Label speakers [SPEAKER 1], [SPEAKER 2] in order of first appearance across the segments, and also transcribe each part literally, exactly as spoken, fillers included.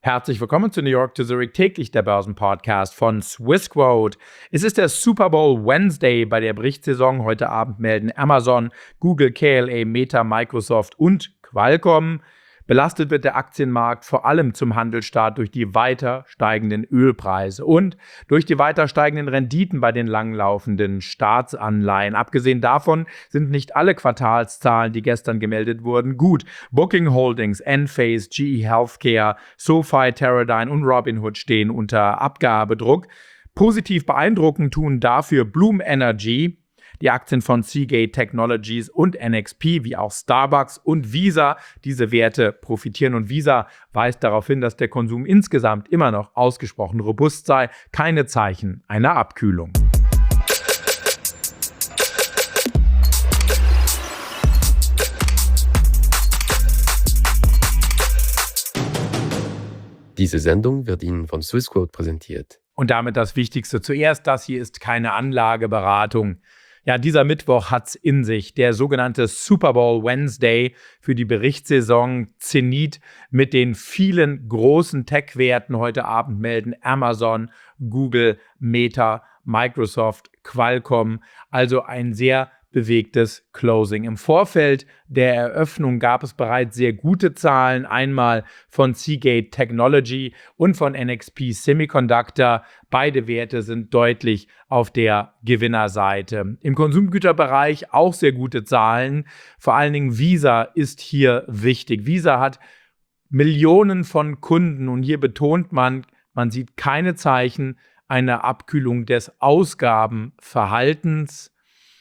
[SPEAKER 1] Herzlich willkommen zu New York to Zurich, täglich der Börsenpodcast von Swissquote. Es ist der Super Bowl Wednesday bei der Berichtssaison. Heute Abend melden Amazon, Google, K L A, Meta, Microsoft und Qualcomm. Belastet wird der Aktienmarkt vor allem zum Handelsstart durch die weiter steigenden Ölpreise und durch die weiter steigenden Renditen bei den langlaufenden Staatsanleihen. Abgesehen davon sind nicht alle Quartalszahlen, die gestern gemeldet wurden, gut. Booking Holdings, Enphase, G E Healthcare, SoFi, Teradyne und Robinhood stehen unter Abgabedruck. Positiv beeindruckend tun dafür Bloom Energy, die Aktien von Seagate Technologies und N X P, wie auch Starbucks und Visa. Diese Werte profitieren und Visa weist darauf hin, dass der Konsum insgesamt immer noch ausgesprochen robust sei. Keine Zeichen einer Abkühlung.
[SPEAKER 2] Diese Sendung wird Ihnen von Swissquote präsentiert.
[SPEAKER 1] Und damit das Wichtigste zuerst, das hier ist keine Anlageberatung. Ja, dieser Mittwoch hat's in sich, der sogenannte Super Bowl Wednesday für die Berichtssaison. Zenit mit den vielen großen Tech-Werten heute Abend melden Amazon, Google, Meta, Microsoft, Qualcomm. Also ein sehr bewegtes Closing. Im Vorfeld der Eröffnung gab es bereits sehr gute Zahlen, einmal von Seagate Technology und von N X P Semiconductor. Beide Werte sind deutlich auf der Gewinnerseite. Im Konsumgüterbereich auch sehr gute Zahlen. Vor allen Dingen Visa ist hier wichtig. Visa hat Millionen von Kunden und hier betont man, man sieht keine Zeichen einer Abkühlung des Ausgabenverhaltens.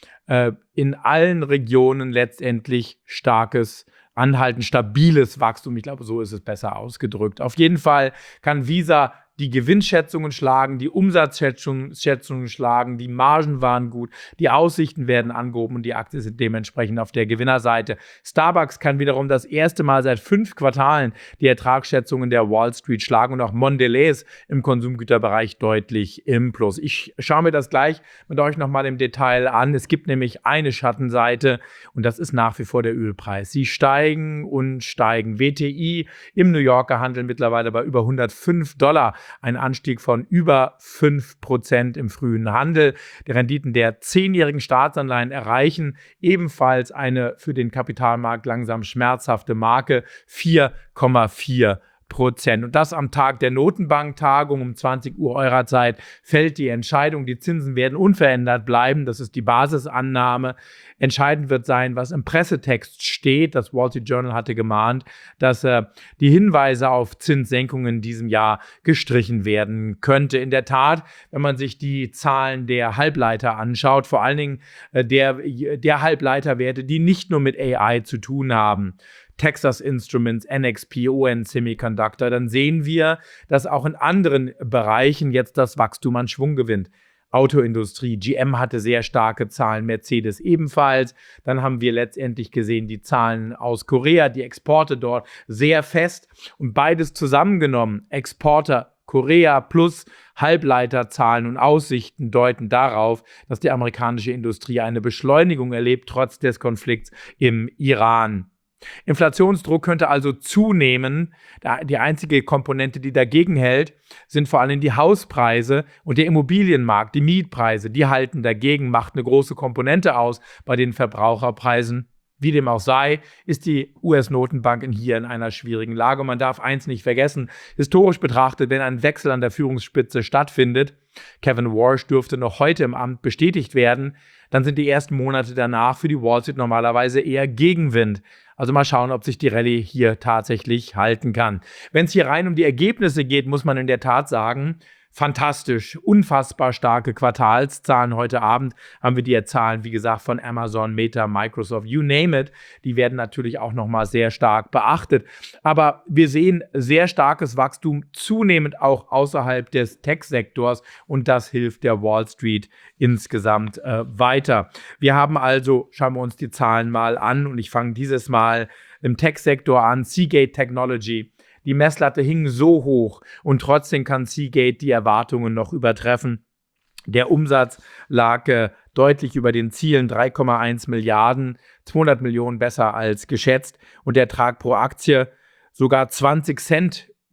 [SPEAKER 1] In allen Regionen letztendlich starkes, anhaltend stabiles Wachstum. Ich glaube, so ist es besser ausgedrückt. Auf jeden Fall kann Visa die Gewinnschätzungen schlagen, die Umsatzschätzungen schlagen, die Margen waren gut, die Aussichten werden angehoben und die Aktie ist dementsprechend auf der Gewinnerseite. Starbucks kann wiederum das erste Mal seit fünf Quartalen die Ertragsschätzungen der Wall Street schlagen und auch Mondelez im Konsumgüterbereich deutlich im Plus. Ich schaue mir das gleich mit euch nochmal im Detail an. Es gibt nämlich eine Schattenseite und das ist nach wie vor der Ölpreis. Sie steigen und steigen. W T I im New Yorker Handel mittlerweile bei über hundertfünf Dollar. Ein Anstieg von über fünf Prozent im frühen Handel. Die Renditen der zehnjährigen Staatsanleihen erreichen ebenfalls eine für den Kapitalmarkt langsam schmerzhafte Marke, vier Komma vier Prozent. Und das am Tag der Notenbanktagung um zwanzig Uhr eurer Zeit fällt die Entscheidung. Die Zinsen werden unverändert bleiben. Das ist die Basisannahme. Entscheidend wird sein, was im Pressetext steht. Das Wall Street Journal hatte gemahnt, dass äh, die Hinweise auf Zinssenkungen in diesem Jahr gestrichen werden könnte. In der Tat, wenn man sich die Zahlen der Halbleiter anschaut, vor allen Dingen äh, der, der Halbleiterwerte, die nicht nur mit A I zu tun haben, Texas Instruments, N X P, O N Semiconductor, dann sehen wir, dass auch in anderen Bereichen jetzt das Wachstum an Schwung gewinnt. Autoindustrie, G M hatte sehr starke Zahlen, Mercedes ebenfalls. Dann haben wir letztendlich gesehen, die Zahlen aus Korea, die Exporte dort sehr fest. Und beides zusammengenommen, Exporter Korea plus Halbleiterzahlen und Aussichten deuten darauf, dass die amerikanische Industrie eine Beschleunigung erlebt, trotz des Konflikts im Iran. Inflationsdruck könnte also zunehmen. Die einzige Komponente, die dagegen hält, sind vor allem die Hauspreise und der Immobilienmarkt, die Mietpreise. Die halten dagegen, macht eine große Komponente aus bei den Verbraucherpreisen. Wie dem auch sei, ist die U S-Notenbank hier in einer schwierigen Lage. Und man darf eins nicht vergessen, historisch betrachtet, wenn ein Wechsel an der Führungsspitze stattfindet, Kevin Warsh dürfte noch heute im Amt bestätigt werden, dann sind die ersten Monate danach für die Wall Street normalerweise eher Gegenwind. Also mal schauen, ob sich die Rallye hier tatsächlich halten kann. Wenn es hier rein um die Ergebnisse geht, muss man in der Tat sagen, fantastisch, unfassbar starke Quartalszahlen. Heute Abend haben wir die Zahlen, wie gesagt, von Amazon, Meta, Microsoft, you name it. Die werden natürlich auch nochmal sehr stark beachtet. Aber wir sehen sehr starkes Wachstum, zunehmend auch außerhalb des Tech-Sektors und das hilft der Wall Street insgesamt äh, weiter. Wir haben also, schauen wir uns die Zahlen mal an und ich fange dieses Mal im Tech-Sektor an, Seagate Technology. Die Messlatte hing so hoch und trotzdem kann Seagate die Erwartungen noch übertreffen. Der Umsatz lag äh, deutlich über den Zielen, drei Komma eins Milliarden, zweihundert Millionen besser als geschätzt und der Ertrag pro Aktie sogar zwanzig Cent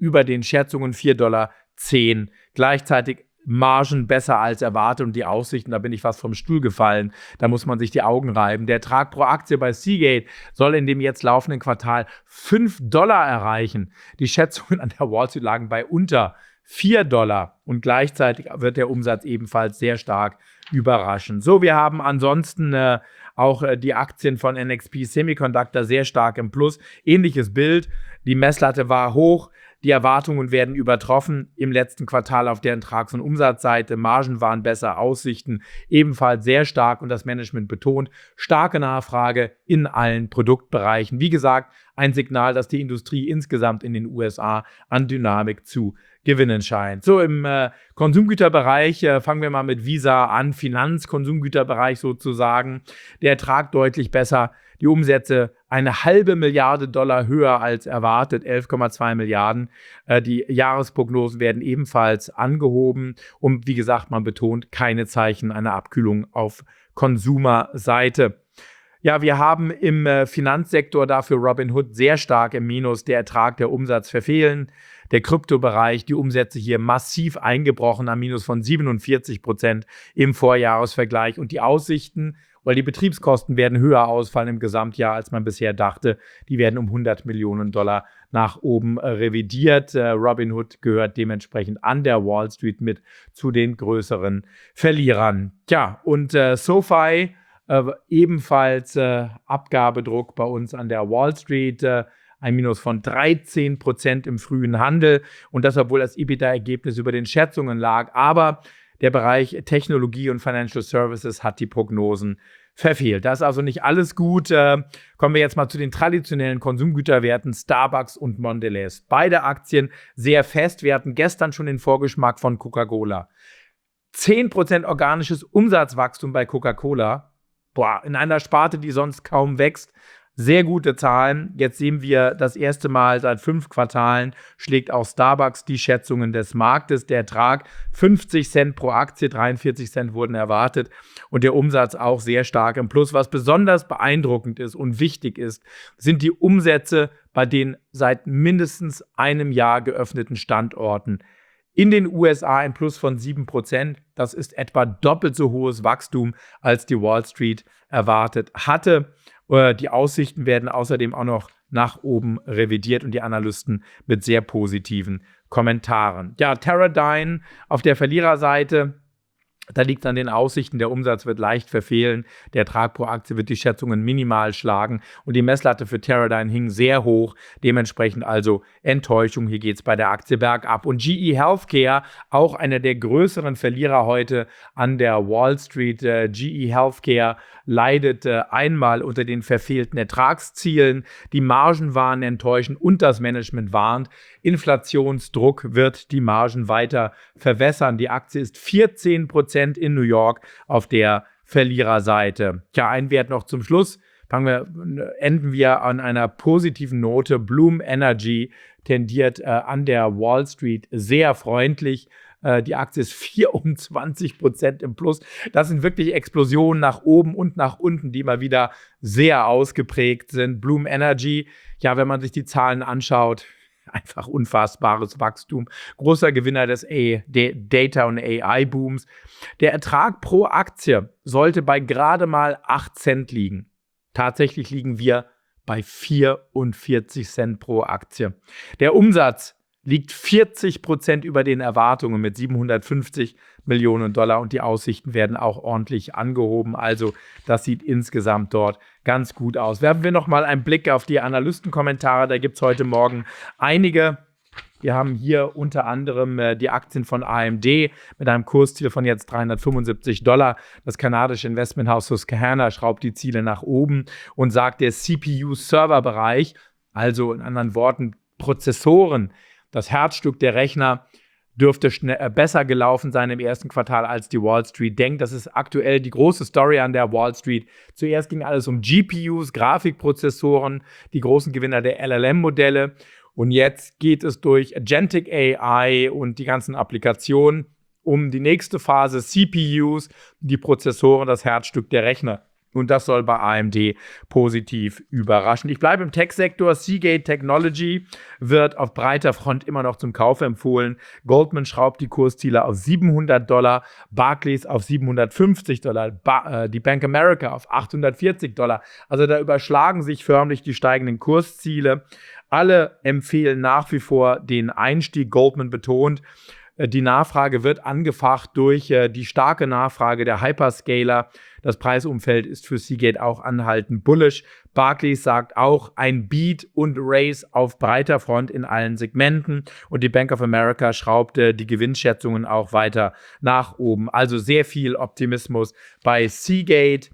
[SPEAKER 1] über den Schätzungen vier Dollar zehn. Gleichzeitig Margen besser als erwartet und die Aussichten, da bin ich fast vom Stuhl gefallen. Da muss man sich die Augen reiben. Der Ertrag pro Aktie bei Seagate soll in dem jetzt laufenden Quartal fünf Dollar erreichen. Die Schätzungen an der Wall Street lagen bei unter vier Dollar und gleichzeitig wird der Umsatz ebenfalls sehr stark überraschen. So, wir haben ansonsten äh, auch äh, die Aktien von N X P Semiconductor sehr stark im Plus. Ähnliches Bild, die Messlatte war hoch, die Erwartungen werden übertroffen im letzten Quartal auf der Ertrags- und Umsatzseite. Margen waren besser, Aussichten ebenfalls sehr stark und das Management betont, starke Nachfrage in allen Produktbereichen. Wie gesagt, ein Signal, dass die Industrie insgesamt in den U S A an Dynamik zu gewinnen scheint. So, im äh, Konsumgüterbereich äh, fangen wir mal mit Visa an, Finanzkonsumgüterbereich sozusagen. Der Ertrag deutlich besser, die Umsätze eine halbe Milliarde Dollar höher als erwartet, elf Komma zwei Milliarden. Äh, die Jahresprognosen werden ebenfalls angehoben und wie gesagt, man betont keine Zeichen einer Abkühlung auf Konsumerseite. Ja, wir haben im äh, Finanzsektor dafür Robinhood sehr stark im Minus, der Ertrag, der Umsatz verfehlen. Der Kryptobereich, die Umsätze hier massiv eingebrochen, am Minus von siebenundvierzig Prozent im Vorjahresvergleich. Und die Aussichten, weil die Betriebskosten werden höher ausfallen im Gesamtjahr, als man bisher dachte. Die werden um hundert Millionen Dollar nach oben äh, revidiert. Äh, Robinhood gehört dementsprechend an der Wall Street mit zu den größeren Verlierern. Tja, und äh, SoFi, äh, ebenfalls äh, Abgabedruck bei uns an der Wall Street, äh, ein Minus von dreizehn Prozent im frühen Handel und das, obwohl das EBITDA-Ergebnis über den Schätzungen lag. Aber der Bereich Technologie und Financial Services hat die Prognosen verfehlt. Das ist also nicht alles gut. Äh, kommen wir jetzt mal zu den traditionellen Konsumgüterwerten Starbucks und Mondelez. Beide Aktien sehr fest. Wir hatten gestern schon den Vorgeschmack von Coca-Cola. zehn Prozent organisches Umsatzwachstum bei Coca-Cola. Boah, in einer Sparte, die sonst kaum wächst. Sehr gute Zahlen. Jetzt sehen wir das erste Mal seit fünf Quartalen schlägt auch Starbucks die Schätzungen des Marktes. Der Ertrag fünfzig Cent pro Aktie, dreiundvierzig Cent wurden erwartet und der Umsatz auch sehr stark im Plus. Was besonders beeindruckend ist und wichtig ist, sind die Umsätze bei den seit mindestens einem Jahr geöffneten Standorten. In den U S A ein Plus von sieben Prozent. Das ist etwa doppelt so hohes Wachstum, als die Wall Street erwartet hatte. Die Aussichten werden außerdem auch noch nach oben revidiert und die Analysten mit sehr positiven Kommentaren. Ja, Teradyne auf der Verliererseite. Da liegt es an den Aussichten, der Umsatz wird leicht verfehlen, der Ertrag pro Aktie wird die Schätzungen minimal schlagen und die Messlatte für Teradyne hing sehr hoch, dementsprechend also Enttäuschung, hier geht es bei der Aktie bergab. Und G E Healthcare, auch einer der größeren Verlierer heute an der Wall Street. Äh, G E Healthcare leidet äh, einmal unter den verfehlten Ertragszielen, die Margen waren enttäuschend und das Management warnt, Inflationsdruck wird die Margen weiter verwässern. Die Aktie ist vierzehn Prozent in New York auf der Verliererseite. Tja, ein Wert noch zum Schluss. Fangen wir, enden wir an einer positiven Note. Bloom Energy tendiert äh, an der Wall Street sehr freundlich. Äh, die Aktie ist vierundzwanzig Prozent im Plus. Das sind wirklich Explosionen nach oben und nach unten, die mal wieder sehr ausgeprägt sind. Bloom Energy, ja, wenn man sich die Zahlen anschaut, einfach unfassbares Wachstum. Großer Gewinner des A- Data- und A I-Booms. Der Ertrag pro Aktie sollte bei gerade mal acht Cent liegen. Tatsächlich liegen wir bei vierundvierzig Cent pro Aktie. Der Umsatz liegt vierzig Prozent über den Erwartungen mit siebenhundertfünfzig Millionen Dollar und die Aussichten werden auch ordentlich angehoben. Also das sieht insgesamt dort ganz gut aus. Werfen wir nochmal einen Blick auf die Analystenkommentare. Da gibt es heute Morgen einige. Wir haben hier unter anderem äh, die Aktien von A M D mit einem Kursziel von jetzt dreihundertfünfundsiebzig Dollar. Das kanadische Investmenthaus Susquehanna schraubt die Ziele nach oben und sagt, der C P U-Server-Bereich, also in anderen Worten Prozessoren, das Herzstück der Rechner, dürfte schnell, äh, besser gelaufen sein im ersten Quartal, als die Wall Street denkt. Das ist aktuell die große Story an der Wall Street. Zuerst ging alles um G P Us, Grafikprozessoren, die großen Gewinner der L L M-Modelle. Und jetzt geht es durch Agentic A I und die ganzen Applikationen um die nächste Phase, C P Us, die Prozessoren, das Herzstück der Rechner. Und das soll bei A M D positiv überraschen. Ich bleibe im Tech-Sektor. Seagate Technology wird auf breiter Front immer noch zum Kauf empfohlen. Goldman schraubt die Kursziele auf siebenhundert Dollar, Barclays auf siebenhundertfünfzig Dollar, ba- äh, die Bank America auf achthundertvierzig Dollar. Also da überschlagen sich förmlich die steigenden Kursziele. Alle empfehlen nach wie vor den Einstieg. Goldman betont, die Nachfrage wird angefacht durch äh, die starke Nachfrage der Hyperscaler. Das Preisumfeld ist für Seagate auch anhaltend bullish. Barclays sagt auch ein Beat und Race auf breiter Front in allen Segmenten. Und die Bank of America schraubt äh, die Gewinnschätzungen auch weiter nach oben. Also sehr viel Optimismus bei Seagate.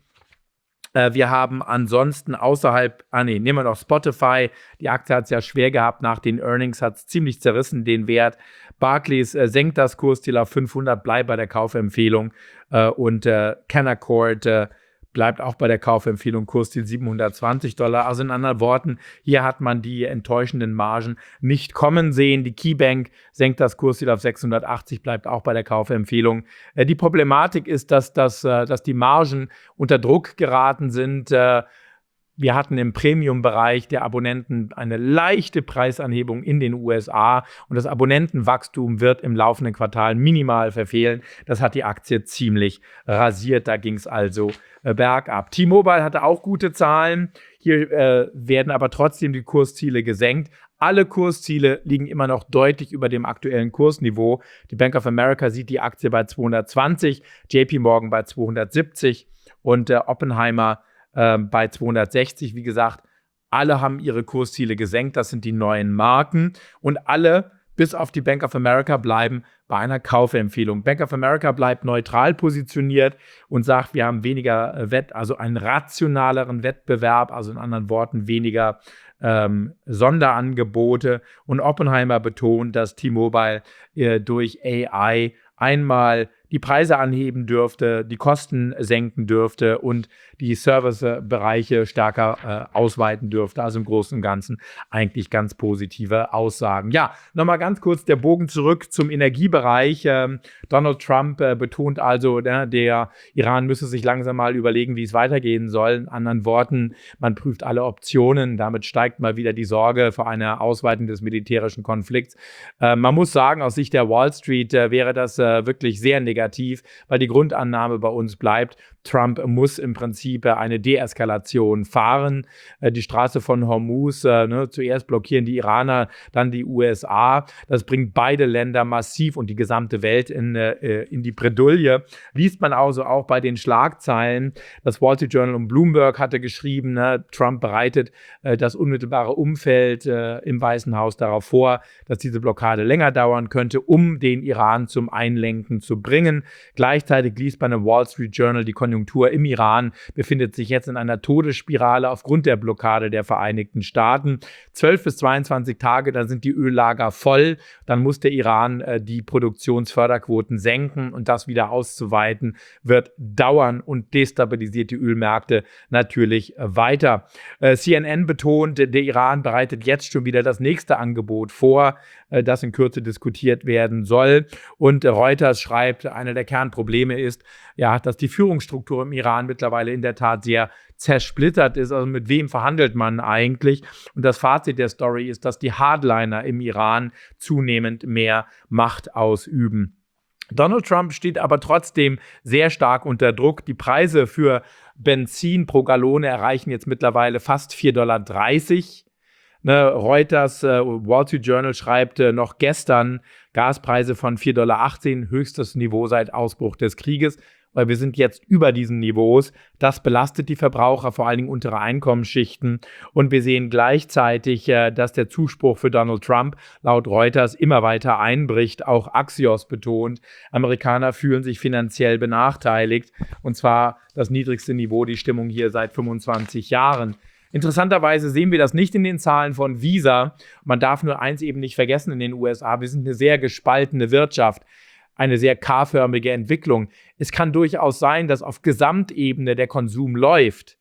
[SPEAKER 1] Wir haben ansonsten außerhalb, ah nee, nehmen wir noch Spotify. Die Aktie hat es ja schwer gehabt nach den Earnings, hat es ziemlich zerrissen, den Wert. Barclays äh, senkt das Kursziel auf fünfhundert, bleibt bei der Kaufempfehlung. Äh, und äh, Canaccord äh, bleibt auch bei der Kaufempfehlung, Kursziel siebenhundertzwanzig Dollar. Also in anderen Worten, hier hat man die enttäuschenden Margen nicht kommen sehen. Die KeyBank senkt das Kursziel auf sechshundertachtzig, bleibt auch bei der Kaufempfehlung. Äh, die Problematik ist, dass, dass, äh, dass die Margen unter Druck geraten sind. Äh, Wir hatten im Premium-Bereich der Abonnenten eine leichte Preisanhebung in den U S A und das Abonnentenwachstum wird im laufenden Quartal minimal verfehlen. Das hat die Aktie ziemlich rasiert. Da ging es also äh, bergab. T-Mobile hatte auch gute Zahlen. Hier äh, werden aber trotzdem die Kursziele gesenkt. Alle Kursziele liegen immer noch deutlich über dem aktuellen Kursniveau. Die Bank of America sieht die Aktie bei zweihundertzwanzig, J P Morgan bei zweihundertsiebzig und äh, Oppenheimer bei zweihundertsechzig, wie gesagt, alle haben ihre Kursziele gesenkt, das sind die neuen Marken und alle, bis auf die Bank of America, bleiben bei einer Kaufempfehlung. Bank of America bleibt neutral positioniert und sagt, wir haben weniger Wett, also einen rationaleren Wettbewerb, also in anderen Worten weniger ähm, Sonderangebote und Oppenheimer betont, dass T-Mobile äh, durch A I einmal die Preise anheben dürfte, die Kosten senken dürfte und die Servicebereiche stärker äh, ausweiten dürfte. Also im Großen und Ganzen eigentlich ganz positive Aussagen. Ja, nochmal ganz kurz der Bogen zurück zum Energiebereich. Ähm, Donald Trump äh, betont also, ne, der Iran müsse sich langsam mal überlegen, wie es weitergehen soll. In anderen Worten, man prüft alle Optionen. Damit steigt mal wieder die Sorge vor einer Ausweitung des militärischen Konflikts. Äh, man muss sagen, aus Sicht der Wall Street äh, wäre das äh, wirklich sehr negativ. Negativ, weil die Grundannahme bei uns bleibt, Trump muss im Prinzip eine Deeskalation fahren. Die Straße von Hormuz, ne, zuerst blockieren die Iraner, dann die U S A. Das bringt beide Länder massiv und die gesamte Welt in, in die Bredouille. Liest man also auch bei den Schlagzeilen. Das Wall Street Journal und Bloomberg hatte geschrieben, ne, Trump bereitet das unmittelbare Umfeld im Weißen Haus darauf vor, dass diese Blockade länger dauern könnte, um den Iran zum Einlenken zu bringen. Gleichzeitig liest man im Wall Street Journal, die Konjunktur im Iran befindet sich jetzt in einer Todesspirale aufgrund der Blockade der Vereinigten Staaten. zwölf bis zweiundzwanzig Tage, dann sind die Öllager voll. Dann muss der Iran äh, die Produktionsförderquoten senken und das wieder auszuweiten wird dauern und destabilisiert die Ölmärkte natürlich äh, weiter. Äh, C N N betont, der Iran bereitet jetzt schon wieder das nächste Angebot vor, äh, das in Kürze diskutiert werden soll. Und äh, Reuters schreibt, einer der Kernprobleme ist, ja, dass die Führungsstruktur im Iran mittlerweile in der Tat sehr zersplittert ist. Also mit wem verhandelt man eigentlich? Und das Fazit der Story ist, dass die Hardliner im Iran zunehmend mehr Macht ausüben. Donald Trump steht aber trotzdem sehr stark unter Druck. Die Preise für Benzin pro Gallone erreichen jetzt mittlerweile fast vier Komma dreißig Dollar. Ne, Reuters, äh, Wall Street Journal schreibt äh, noch gestern Gaspreise von vier Komma achtzehn Dollar, höchstes Niveau seit Ausbruch des Krieges, weil wir sind jetzt über diesen Niveaus. Das belastet die Verbraucher, vor allen Dingen untere Einkommensschichten. Und wir sehen gleichzeitig, äh, dass der Zuspruch für Donald Trump laut Reuters immer weiter einbricht. Auch Axios betont, Amerikaner fühlen sich finanziell benachteiligt. Und zwar das niedrigste Niveau, die Stimmung hier seit fünfundzwanzig Jahren. Interessanterweise sehen wir das nicht in den Zahlen von Visa. Man darf nur eins eben nicht vergessen in den U S A. Wir sind eine sehr gespaltene Wirtschaft, eine sehr K-förmige Entwicklung. Es kann durchaus sein, dass auf Gesamtebene der Konsum läuft,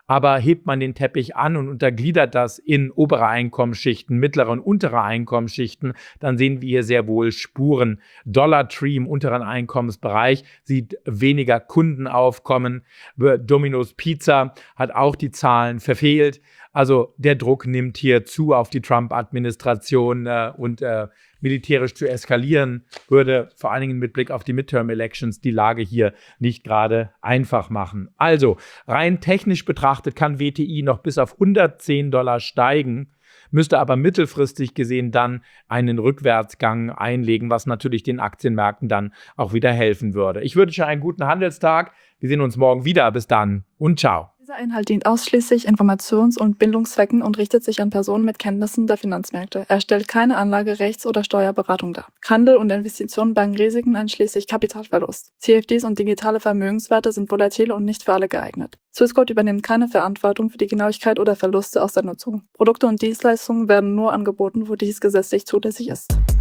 [SPEAKER 1] Aber hebt man den Teppich an und untergliedert das in obere Einkommensschichten, mittlere und untere Einkommensschichten, dann sehen wir hier sehr wohl Spuren. Dollar Tree im unteren Einkommensbereich sieht weniger Kundenaufkommen. Domino's Pizza hat auch die Zahlen verfehlt. Also der Druck nimmt hier zu auf die Trump-Administration äh, und äh, militärisch zu eskalieren, würde vor allen Dingen mit Blick auf die Midterm-Elections die Lage hier nicht gerade einfach machen. Also rein technisch betrachtet kann W T I noch bis auf hundertzehn Dollar steigen, müsste aber mittelfristig gesehen dann einen Rückwärtsgang einlegen, was natürlich den Aktienmärkten dann auch wieder helfen würde. Ich wünsche einen guten Handelstag. Wir sehen uns morgen wieder. Bis dann und ciao.
[SPEAKER 3] Dieser Inhalt dient ausschließlich Informations- und Bildungszwecken und richtet sich an Personen mit Kenntnissen der Finanzmärkte. Er stellt keine Anlage-, Rechts- oder Steuerberatung dar. Handel und Investitionen bergen Risiken einschließlich Kapitalverlust. C F Ds und digitale Vermögenswerte sind volatil und nicht für alle geeignet. Swissquote übernimmt keine Verantwortung für die Genauigkeit oder Verluste aus der Nutzung. Produkte und Dienstleistungen werden nur angeboten, wo dies gesetzlich zulässig ist.